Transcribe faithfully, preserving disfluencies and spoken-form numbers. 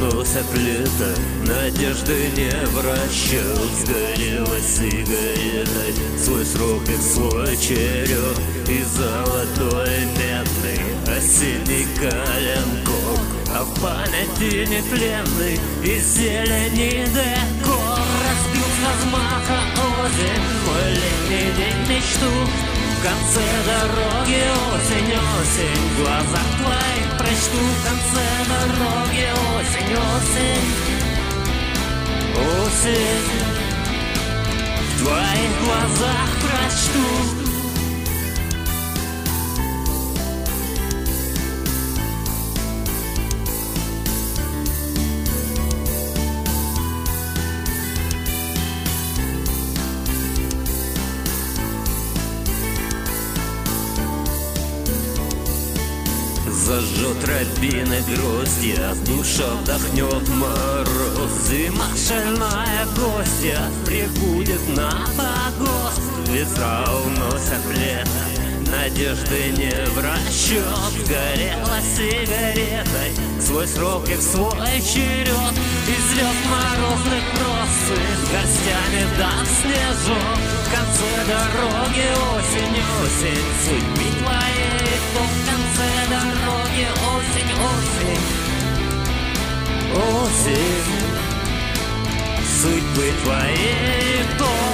носят лето, надежды не вращают. Сгорела сигаретой свой срок и свой черед, и золотой медный осенний коленкор, а в памяти непленный из зелени декор. Разбил с размаха осень мой летний день мечту. В конце дороги осень, осень, в глазах твоих прочту. В конце дороги осень, осень, осень, в твоих глазах прочту. Зажжет рябины гроздья, душа вдохнет мороз. Зима шальная гостья прибудет на погост. Ветра уносят лето, надежды не в расчет. Горела сигаретой свой срок и в свой черед, и звезд морозных росы с горстями дам снежок. В конце дороги осень, осень, судьбы твоей итог. В конце дороги осень, осень, осень, судьбы твоей итог.